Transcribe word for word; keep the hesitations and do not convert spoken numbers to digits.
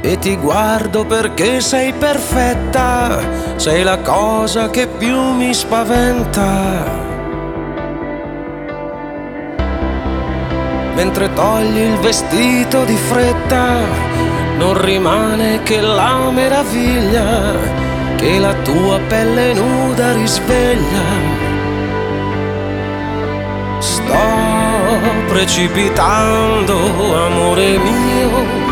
e ti guardo perché sei perfetta, sei la cosa che più mi spaventa. Mentre togli il vestito di fretta, non rimane che la meraviglia che la tua pelle nuda risveglia. Sto precipitando, amore mio,